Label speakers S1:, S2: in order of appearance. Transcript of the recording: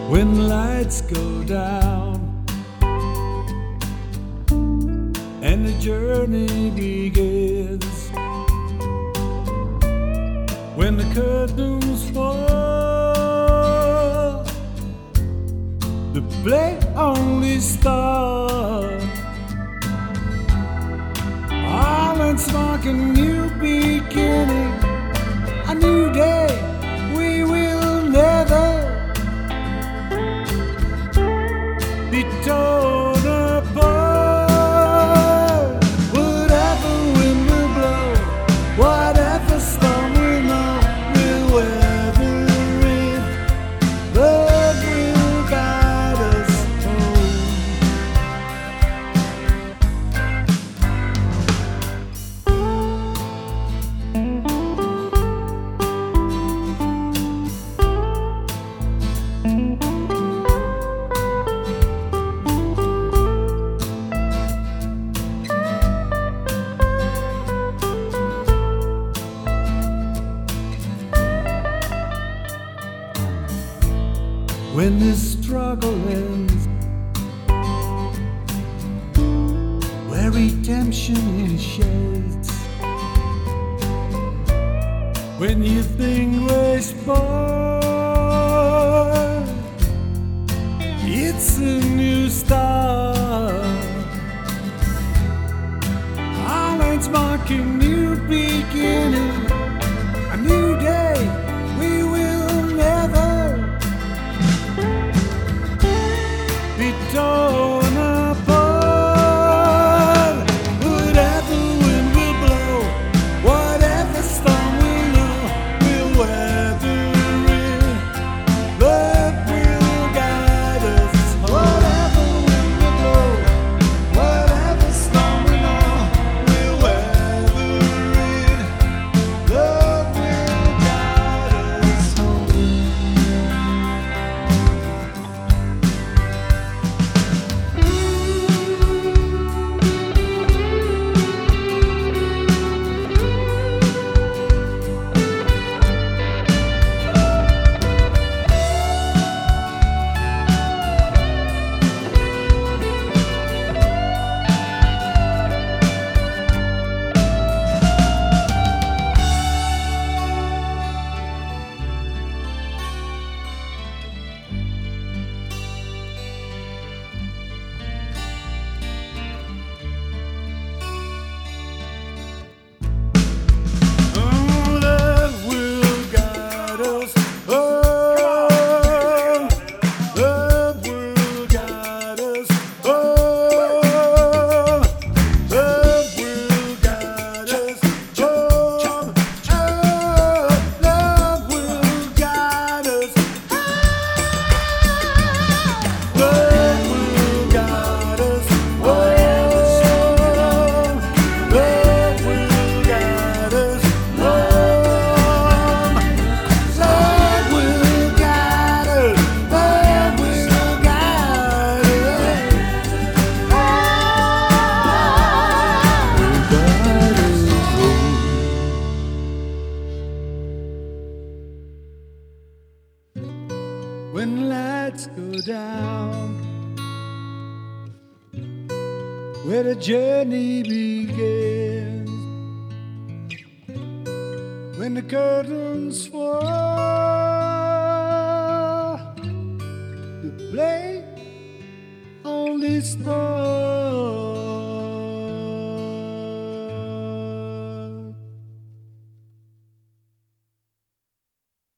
S1: when the lights go down and the journey begins, when the curtains fall, the play only starts. All that's mark a new beginning, a new day we will never be torn apart. Whatever wind will blow, whatever storm will know, we'll weather it. Love will guide us home. When this struggle ends, where redemption is shades, when you think we're spoiled, it's a new start. Our lights mark a new beginning, a new day we will never be torn apart. Whatever wind will blow, whatever storm will know, we'll weather it. Love will guide us. Whatever wind will blow, whatever storm will know, we'll weather it. Love will guide us home. When the lights go down, where the journey begins, when the curtains fall, the play only starts.